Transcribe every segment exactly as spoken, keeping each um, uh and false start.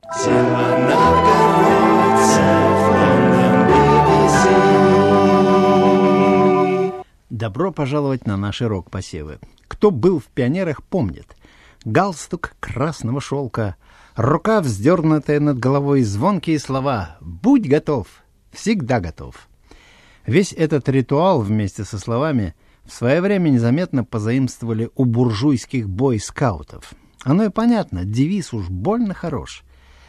Добро пожаловать на наши рок-посевы. Кто был в пионерах, помнит. Галстук красного шелка, рука вздернутая над головой, звонкие слова «Будь готов, всегда готов». Весь этот ритуал вместе со словами в свое время незаметно позаимствовали у буржуйских бойскаутов. Оно и понятно, девиз уж больно хорош.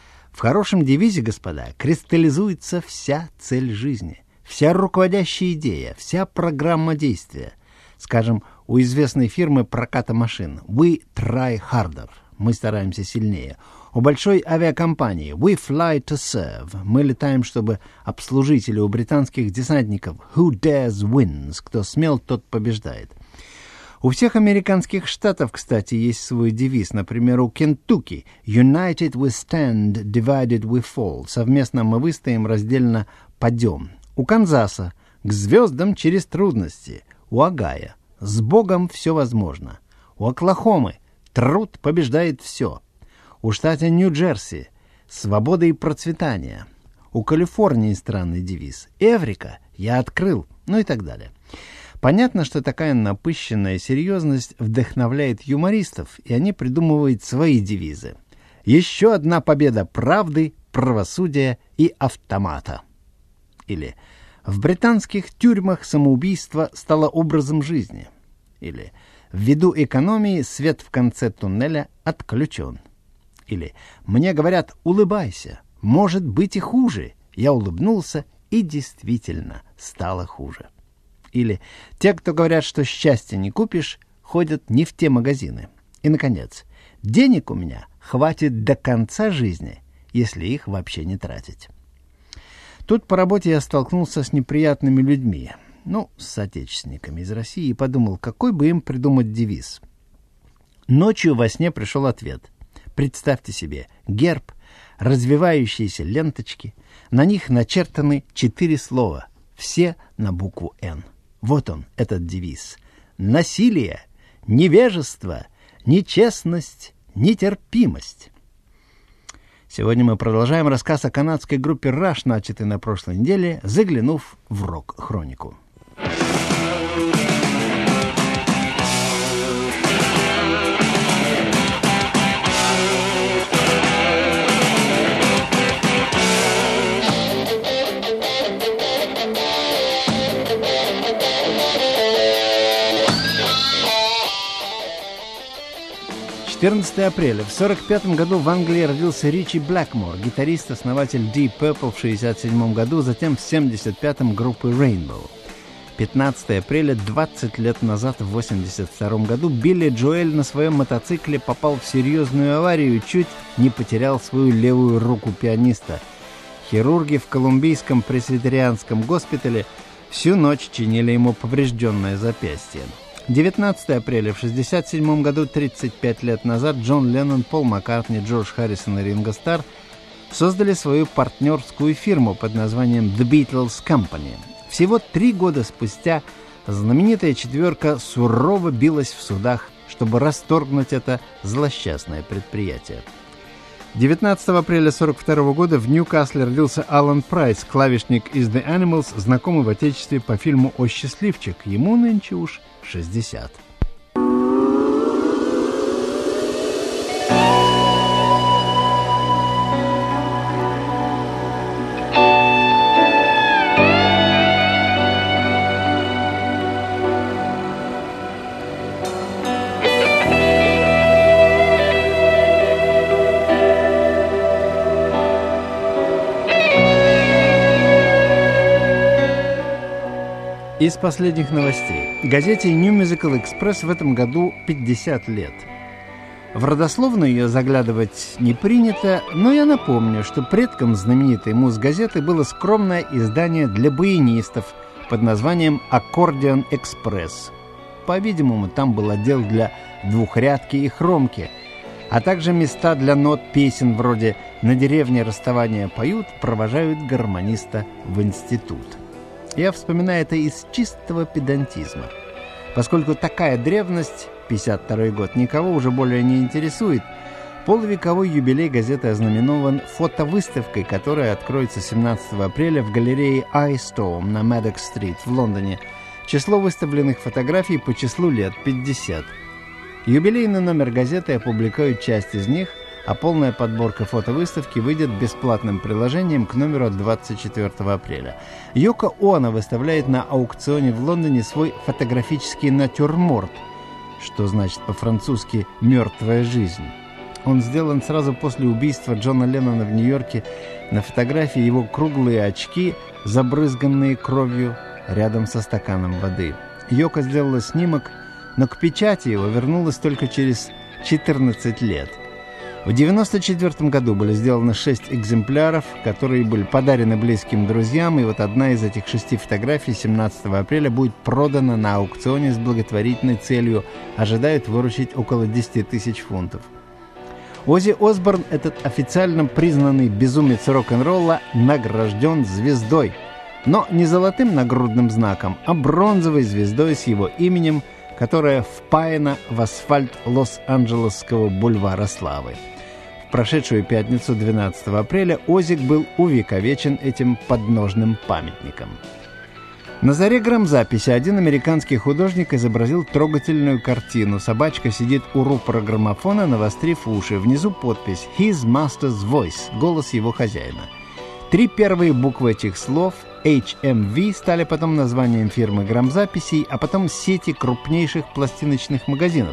В хорошем девизе, господа, кристаллизуется вся цель жизни, вся руководящая идея, вся программа действия. Скажем, у известной фирмы проката машин «We try harder» — мы стараемся сильнее. У большой авиакомпании «We fly to serve» — мы летаем, чтобы обслужить. Или у британских десантников «Who dares wins» — кто смел, тот побеждает. У всех американских штатов, кстати, есть свой девиз. Например, у Кентукки «United we stand, divided we fall» — совместно мы выстоим, раздельно падем. У Канзаса «К звездам через трудности». У Огайо «С Богом все возможно». У Оклахомы «Труд побеждает все». У штата Нью-Джерси «Свобода и процветание». У Калифорнии странный девиз «Эврика, я открыл», ну и так далее. Понятно, что такая напыщенная серьезность вдохновляет юмористов, и они придумывают свои девизы. Еще одна победа правды, правосудия и автомата. Или «В британских тюрьмах самоубийство стало образом жизни». Или «Ввиду экономии свет в конце туннеля отключен». Или «Мне говорят, улыбайся, может быть и хуже». Я улыбнулся, и действительно стало хуже. Или «Те, кто говорят, что счастья не купишь, ходят не в те магазины». И, наконец, «Денег у меня хватит до конца жизни, если их вообще не тратить». Тут по работе я столкнулся с неприятными людьми, ну, с соотечественниками из России, и подумал, какой бы им придумать девиз. Ночью во сне пришел ответ. Представьте себе, герб, развивающиеся ленточки, на них начертаны четыре слова, все на букву «Н». Вот он, этот девиз. Насилие, невежество, нечестность, нетерпимость. Сегодня мы продолжаем рассказ о канадской группе Rush, начатый на прошлой неделе, заглянув в рок-хронику. четырнадцатого апреля. В сорок пятом году в Англии родился Ричи Блэкмор, гитарист, основатель Deep Purple в шестьдесят седьмом году, затем в семьдесят пятом группы Rainbow. пятнадцатого апреля, двадцать лет назад, в восемьдесят втором году, Билли Джоэль на своем мотоцикле попал в серьезную аварию и чуть не потерял свою левую руку пианиста. Хирурги в Колумбийском пресвитерианском госпитале всю ночь чинили ему поврежденное запястье. девятнадцатого апреля в шестьдесят седьмом году, тридцать пять лет назад, Джон Леннон, Пол Маккартни, Джордж Харрисон и Ринго Старр создали свою партнерскую фирму под названием The Beatles Company. Всего три года спустя знаменитая четверка сурово билась в судах, чтобы расторгнуть это злосчастное предприятие. девятнадцатого апреля сорок второго года в Ньюкасле родился Алан Прайс, клавишник из The Animals, знакомый в отечестве по фильму «О счастливчик». Ему нынче уж шестьдесят. Из последних новостей. Газете New Musical Express в этом году пятьдесят лет. В родословную ее заглядывать не принято, но я напомню, что предком знаменитой муз-газеты было скромное издание для баянистов под названием «Аккордеон Экспресс». По-видимому, там был отдел для двухрядки и хромки, а также места для нот песен вроде «На деревне расставания поют, провожают гармониста в институт». Я вспоминаю это из чистого педантизма. Поскольку такая древность, пятьдесят второй год, никого уже более не интересует, Полувековой юбилей газеты ознаменован фотовыставкой, которая откроется семнадцатого апреля в галерее iStorm на Мэддокс-стрит в Лондоне. Число выставленных фотографий по числу лет пятьдесят. Юбилейный номер газеты опубликует часть из них, а полная подборка фотовыставки выйдет бесплатным приложением к номеру от двадцать четвёртого апреля. Йоко Оно выставляет на аукционе в Лондоне свой фотографический натюрморт, что значит по-французски «мертвая жизнь». Он сделан сразу после убийства Джона Леннона в Нью-Йорке. На фотографии его круглые очки, забрызганные кровью, рядом со стаканом воды. Йоко сделала снимок, но к печати его вернулась только через четырнадцать лет. В девяносто четвёртом году были сделаны шесть экземпляров, которые были подарены близким друзьям, и вот одна из этих шести фотографий семнадцатого апреля будет продана на аукционе с благотворительной целью. Ожидают выручить около десять тысяч фунтов. Оззи Осборн, этот официально признанный безумец рок-н-ролла, награжден звездой. Но не золотым нагрудным знаком, а бронзовой звездой с его именем, которая впаяна в асфальт Лос-Анджелесского бульвара славы. В прошедшую пятницу, двенадцатого апреля, Оззик был увековечен этим подножным памятником. На заре грамзаписи один американский художник изобразил трогательную картину. Собачка сидит у рупора граммофона, навострив уши. Внизу подпись «His Master's Voice» — голос его хозяина. Три первые буквы этих слов эйч эм ви стали потом названием фирмы грамзаписей, а потом сети крупнейших пластиночных магазинов.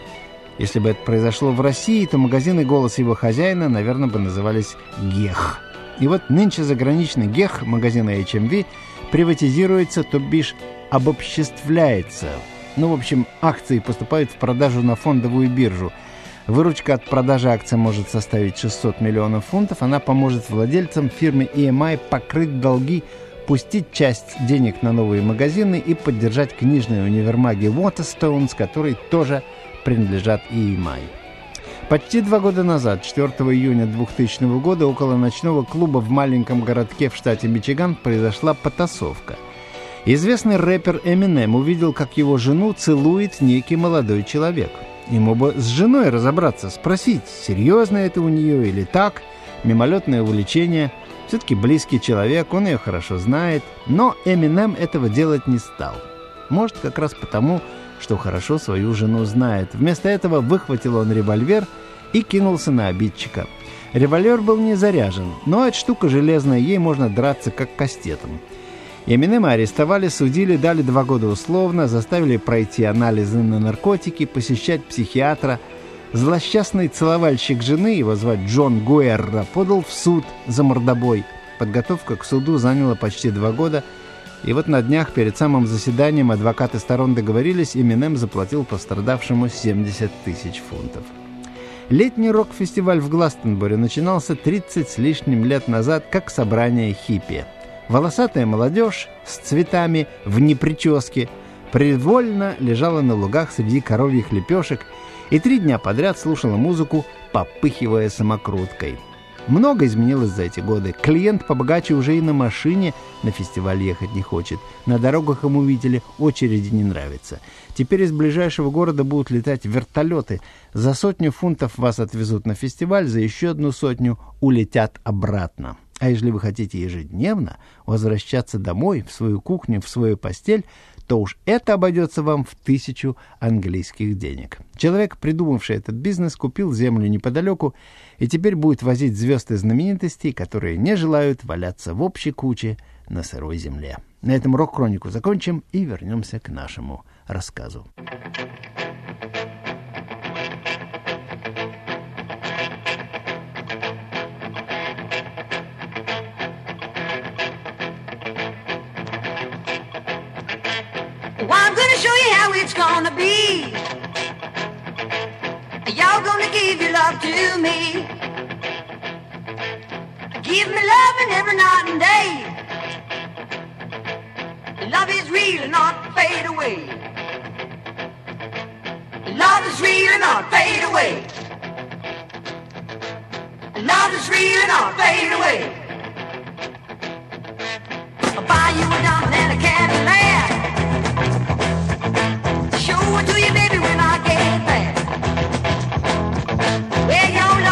Если бы это произошло в России, то магазины «Голос его хозяина», наверное, бы назывались «Гех». И вот нынче заграничный Гех магазина эйч эм ви приватизируется, то бишь обобществляется. Ну, в общем, акции поступают в продажу на фондовую биржу. Выручка от продажи акций может составить шестьсот миллионов фунтов. Она поможет владельцам фирмы и эм ай покрыть долги, пустить часть денег на новые магазины и поддержать книжные универмаги Waterstones, которые тоже принадлежат и эм ай. Почти два года назад, четвёртого июня двухтысячного года, около ночного клуба в маленьком городке в штате Мичиган произошла потасовка. Известный рэпер Эминем увидел, как его жену целует некий молодой человек. Ему бы с женой разобраться, спросить, серьезно это у нее или так, мимолетное увлечение. Все-таки близкий человек, он ее хорошо знает, но Эминем этого делать не стал. Может, как раз потому, что хорошо свою жену знает. Вместо этого выхватил он револьвер и кинулся на обидчика. Револьвер был не заряжен, но эта штука железная, ей можно драться как кастетом. Эминема арестовали, судили, дали два года условно, заставили пройти анализы на наркотики, посещать психиатра. Злосчастный целовальщик жены, его звать Джон Гуэрра, подал в суд за мордобой. Подготовка к суду заняла почти два года. И вот на днях перед самым заседанием адвокаты сторон договорились, Эминем заплатил пострадавшему семьдесят тысяч фунтов. Летний рок-фестиваль в Гластенбури начинался тридцать с лишним лет назад как собрание хиппи. Волосатая молодежь с цветами в неприческе привольно лежала на лугах среди коровьих лепешек и три дня подряд слушала музыку, попыхивая самокруткой. Много изменилось за эти годы. Клиент побогаче уже и на машине на фестиваль ехать не хочет. На дорогах ему, видели, очереди не нравится. Теперь из ближайшего города будут летать вертолеты. За сотню фунтов вас отвезут на фестиваль, за еще одну сотню улетят обратно. А если вы хотите ежедневно возвращаться домой, в свою кухню, в свою постель, то уж это обойдется вам в тысячу английских денег. Человек, придумавший этот бизнес, купил землю неподалеку и теперь будет возить звезд и знаменитостей, которые не желают валяться в общей куче на сырой земле. На этом рок-хронику закончим и вернемся к нашему рассказу. I'm gonna show you how it's gonna be. Y'all gonna give your love to me. Give me loving every night and day. Love is real and not fade away. Love is real and not fade away. Love is real and not fade away. I'll buy you a diamond and a Cadillac. Show it to you, baby, when I get back. Where your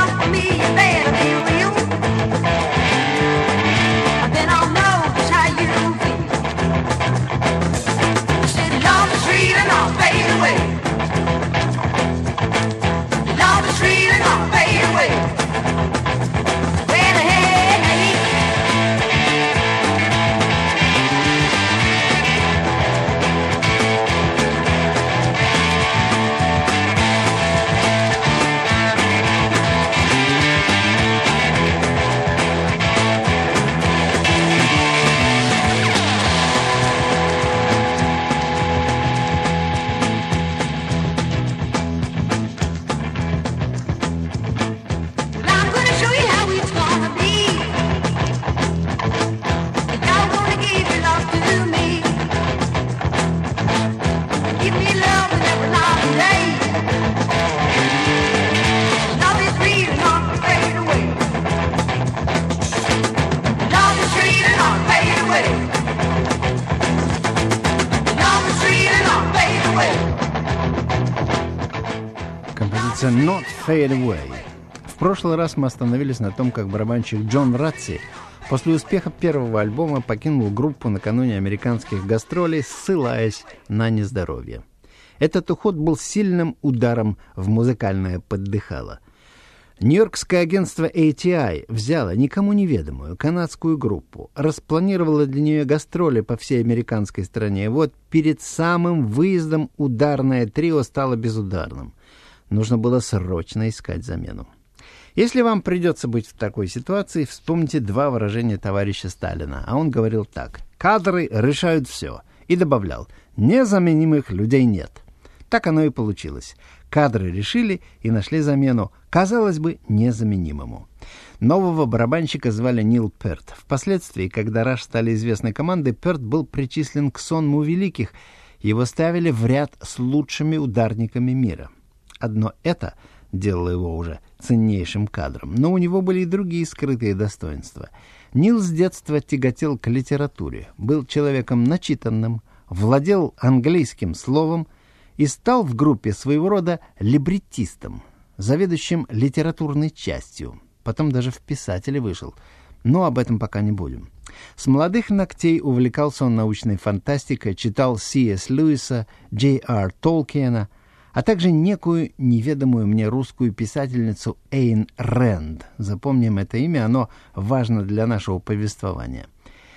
называется «Not Fade Away». В прошлый раз мы остановились на том, как барабанщик Джон Ратси после успеха первого альбома покинул группу накануне американских гастролей, ссылаясь на нездоровье. Этот уход был сильным ударом в музыкальное поддыхало. Нью-Йоркское агентство эй ти ай взяло никому неведомую канадскую группу, распланировало для нее гастроли по всей американской стране. Вот перед самым выездом ударное трио стало безударным. Нужно было срочно искать замену. Если вам придется быть в такой ситуации, вспомните два выражения товарища Сталина. А он говорил так: «Кадры решают все». И добавлял: «Незаменимых людей нет». Так оно и получилось. Кадры решили и нашли замену, казалось бы, незаменимому. Нового барабанщика звали Нил Перт. Впоследствии, когда Rush стали известной командой, Перт был причислен к сонму великих. Его ставили в ряд с лучшими ударниками мира. Одно это делало его уже ценнейшим кадром, но у него были и другие скрытые достоинства. Нил с детства тяготел к литературе, был человеком начитанным, владел английским словом и стал в группе своего рода либреттистом, заведующим литературной частью. Потом даже в писатели вышел. Но об этом пока не будем. С молодых ногтей увлекался он научной фантастикой, читал Си Эс Льюиса, Джей Ар Толкиена, а также некую неведомую мне русскую писательницу Эйн Рэнд. Запомним это имя, оно важно для нашего повествования.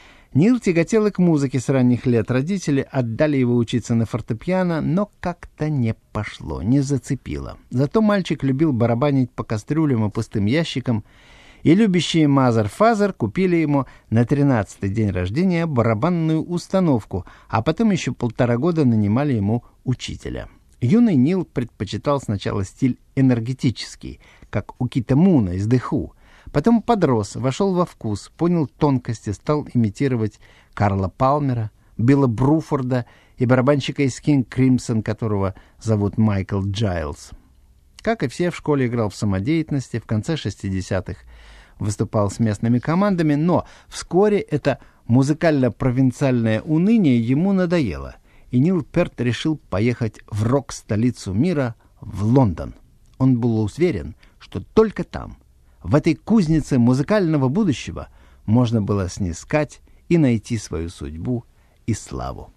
Нил тяготел и к музыке с ранних лет. Родители отдали его учиться на фортепиано, но как-то не пошло, не зацепило. Зато мальчик любил барабанить по кастрюлям и пустым ящикам, и любящие Мазер-Фазер купили ему на тринадцатый день рождения барабанную установку, а потом еще полтора года нанимали ему учителя. Юный Нил предпочитал сначала стиль энергетический, как у Кита Муна из The Who. Потом подрос, вошел во вкус, понял тонкости, стал имитировать Карла Палмера, Билла Бруфорда и барабанщика из King Crimson, которого зовут Майкл Джайлз. Как и все, в школе играл в самодеятельности, в конце шестидесятых выступал с местными командами, но вскоре это музыкально-провинциальное уныние ему надоело, и Нил Перт решил поехать в рок-столицу мира, в Лондон. Он был уверен, что только там, в этой кузнице музыкального будущего, можно было снискать и найти свою судьбу и славу.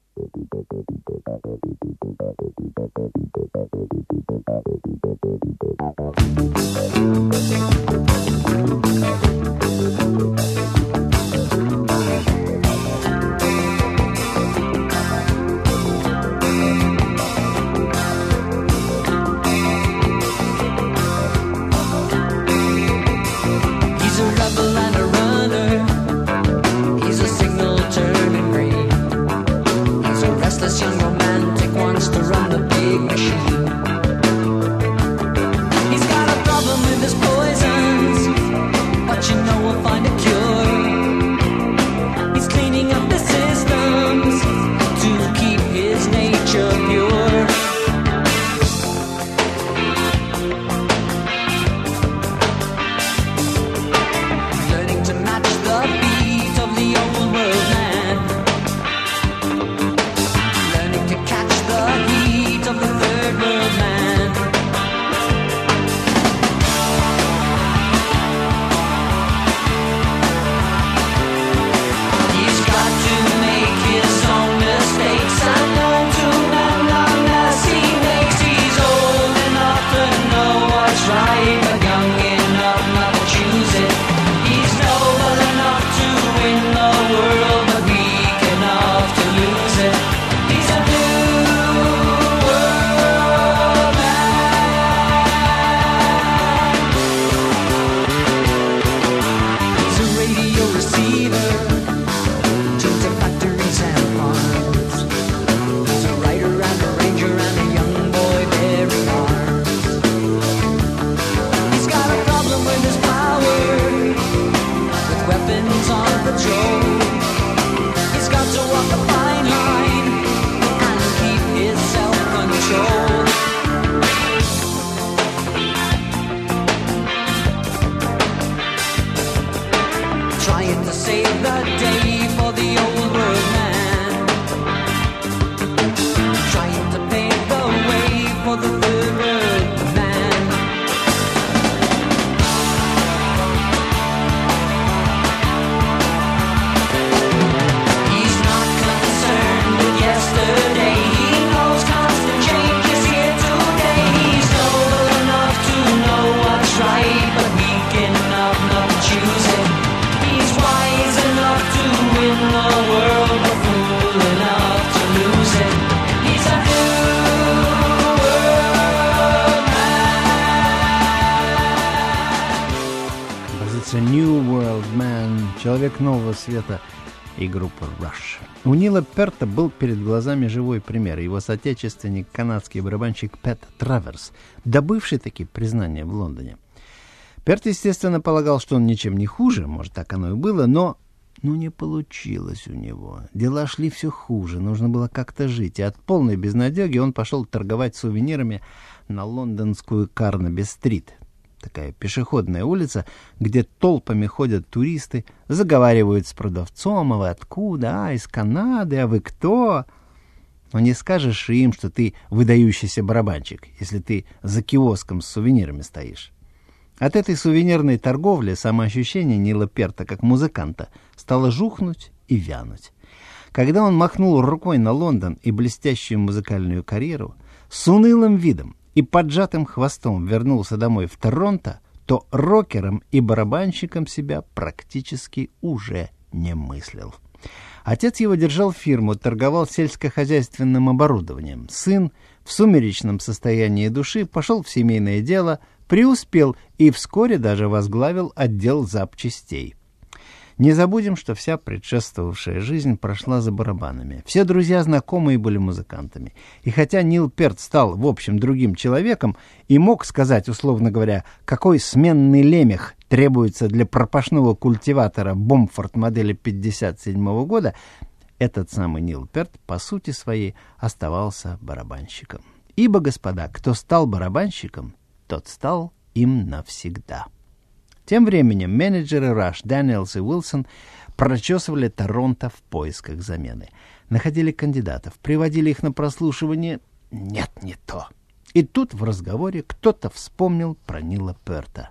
Young romantic wants to run the big machine. He's got a problem with his poisons, but you know we'll find a cure. He's cleaning up the systems to keep his nature pure. Learning to match the beat of the old world man, of the third world man. He's got to make his own mistakes and learn to mend them as he makes. He's old enough to know what's right, but young enough not to choose it. He's noble enough to win the world, but weak enough to lose it. He's a new He's got to walk a fine line and keep his self-control. Trying to save the day for the old world man, trying to pave the way for the third world man. Pert's A New World Man, человек нового света, и группа Rush. У Нила Перта был перед глазами живой пример. Его соотечественник, канадский барабанщик Пэт Траверс, добывший таки признание в Лондоне. Перт, естественно, полагал, что он ничем не хуже, может, так оно и было, но ну, не получилось у него. Дела шли все хуже, нужно было как-то жить, и от полной безнадеги он пошел торговать сувенирами на лондонскую Карнаби-стрит. Такая пешеходная улица, где толпами ходят туристы, заговаривают с продавцом, а вы откуда? А, из Канады, а вы кто? Но не скажешь им, что ты выдающийся барабанщик, если ты за киоском с сувенирами стоишь. От этой сувенирной торговли самоощущение Нила Перта как музыканта стало жухнуть и вянуть. Когда он махнул рукой на Лондон и блестящую музыкальную карьеру, с унылым видом и поджатым хвостом вернулся домой в Торонто, то рокером и барабанщиком себя практически уже не мыслил. Отец его держал фирму, торговал сельскохозяйственным оборудованием. Сын в сумеречном состоянии души пошел в семейное дело, преуспел и вскоре даже возглавил отдел запчастей. Не забудем, что вся предшествовавшая жизнь прошла за барабанами. Все друзья знакомые были музыкантами. И хотя Нил Перт стал, в общем, другим человеком и мог сказать, условно говоря, какой сменный лемех требуется для пропашного культиватора Бомфорд модели пятьдесят седьмого года, этот самый Нил Перт по сути своей оставался барабанщиком. Ибо, господа, кто стал барабанщиком, тот стал им навсегда. Тем временем менеджеры Rush, Дэниелс и Уилсон прочесывали Торонто в поисках замены. Находили кандидатов, приводили их на прослушивание. Нет, не то. И тут в разговоре кто-то вспомнил про Нила Перта.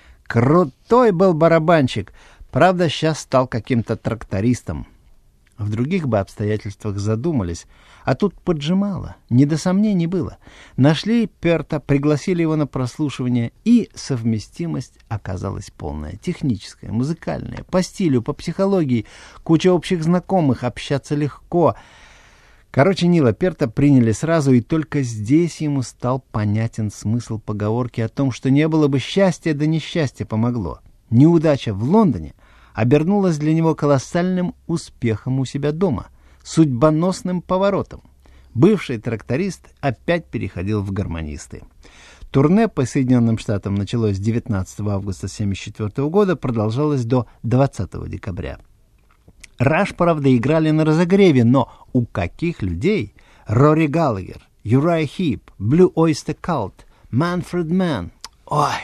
Крутой был барабанщик, правда, сейчас стал каким-то трактористом. В других бы обстоятельствах задумались, а тут поджимало, не до сомнений было. Нашли Перта, пригласили его на прослушивание, и совместимость оказалась полная. Техническая, музыкальная, по стилю, по психологии, куча общих знакомых, общаться легко. Короче, Нила Перта приняли сразу, и только здесь ему стал понятен смысл поговорки о том, что не было бы счастья, да несчастье помогло. Неудача в Лондоне обернулась для него колоссальным успехом у себя дома, судьбоносным поворотом. Бывший тракторист опять переходил в гармонисты. Турне по Соединенным Штатам началось девятнадцатого августа тысяча девятьсот семьдесят четвёртого года, продолжалось до двадцатого декабря. Rush, правда, играли на разогреве, но у каких людей? Рори Галлагер, Юрай Хип, Blue Oyster Cult, Manfred Mann. Ой!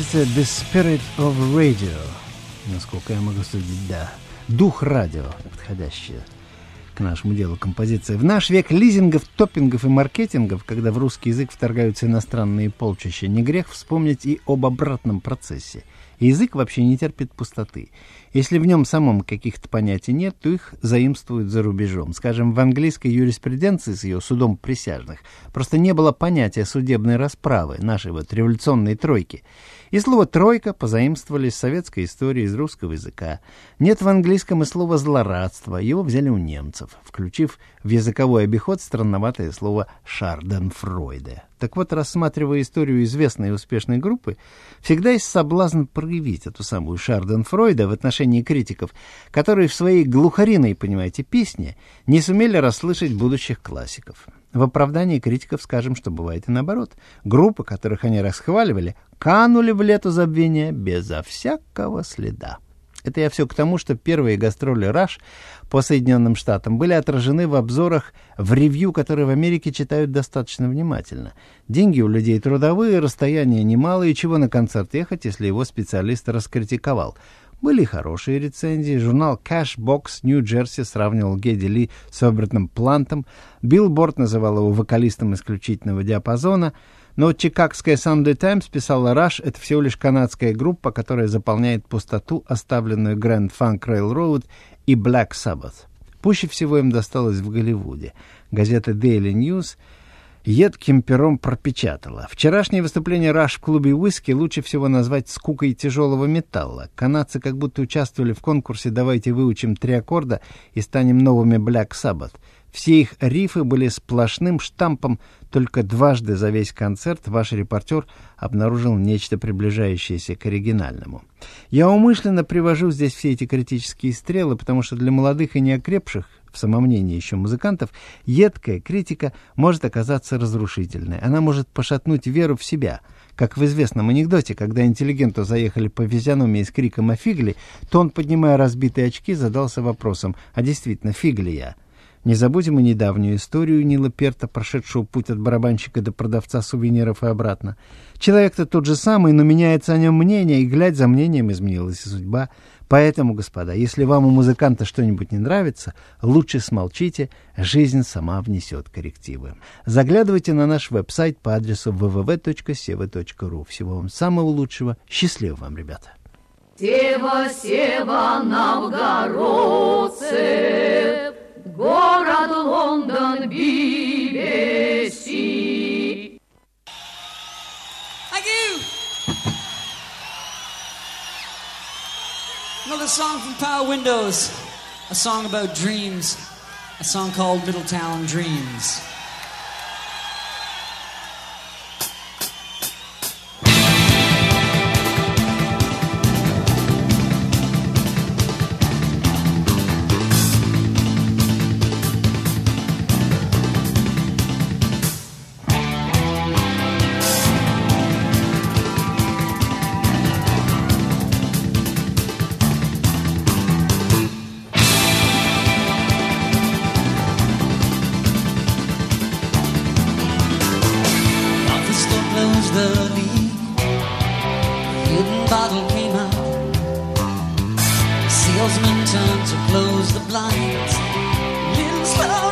Композиция «The Spirit of Radio». Насколько я могу судить, да. «Дух радио», подходящая к нашему делу композиция. В наш век лизингов, топпингов и маркетингов, когда в русский язык вторгаются иностранные полчища, не грех вспомнить и об обратном процессе. И язык вообще не терпит пустоты. Если в нем самом каких-то понятий нет, то их заимствуют за рубежом. Скажем, в английской юриспруденции с ее судом присяжных просто не было понятия судебной расправы, нашей вот революционной тройки. И слово «тройка» позаимствовали из советской истории, из русского языка. Нет в английском и слова «злорадство», его взяли у немцев, включив в языковой обиход странноватое слово «шарденфройде». Так вот, рассматривая историю известной и успешной группы, всегда есть соблазн проявить эту самую шарденфройде в отношении критиков, которые в своей глухариной, понимаете, песне не сумели расслышать будущих классиков. В оправдании критиков скажем, что бывает и наоборот. Группы, которых они расхваливали, канули в лету забвения безо всякого следа. Это я все к тому, что первые гастроли Rush по Соединенным Штатам были отражены в обзорах в ревью, которые в Америке читают достаточно внимательно. Деньги у людей трудовые, расстояния немалые, чего на концерт ехать, если его специалист раскритиковал. Были хорошие рецензии. Журнал Cashbox Нью-Джерси сравнивал Гедди Ли с Робертом Плантом. Билборд называл его вокалистом исключительного диапазона. Но чикагская Sunday Times писала: Rush — это всего лишь канадская группа, которая заполняет пустоту, оставленную Grand Funk Railroad и Black Sabbath. Пуще всего им досталось в Голливуде. Газета Daily News едким пером пропечатала: вчерашнее выступление Rush в клубе «Уиски» лучше всего назвать скукой тяжелого металла. Канадцы как будто участвовали в конкурсе «Давайте выучим три аккорда и станем новыми Black Sabbath». Все их рифы были сплошным штампом, только дважды за весь концерт ваш репортер обнаружил нечто приближающееся к оригинальному. Я умышленно привожу здесь все эти критические стрелы, потому что для молодых и неокрепших в самомнении еще музыкантов едкая критика может оказаться разрушительной. Она может пошатнуть веру в себя. Как в известном анекдоте, когда интеллигенту заехали по физиономии с криком о фигле, то он, поднимая разбитые очки, задался вопросом: а действительно, фиг ли я? Не забудем и недавнюю историю Нила Перта, прошедшего путь от барабанщика до продавца сувениров и обратно. Человек-то тот же самый, но меняется о нем мнение, и, глядь, за мнением изменилась и судьба. Поэтому, господа, если вам у музыканта что-нибудь не нравится, лучше смолчите, жизнь сама внесет коррективы. Заглядывайте на наш веб-сайт по адресу дабл ю дабл ю дабл ю точка сева точка ру. Всего вам самого лучшего. Счастливо вам, ребята. Сева, Сева, новгородцы, город Лондон, би би си. Thank you. Another song from Power Windows, a song about dreams, a song called Middletown Dreams. Salesman turned to close the blinds. Little slow.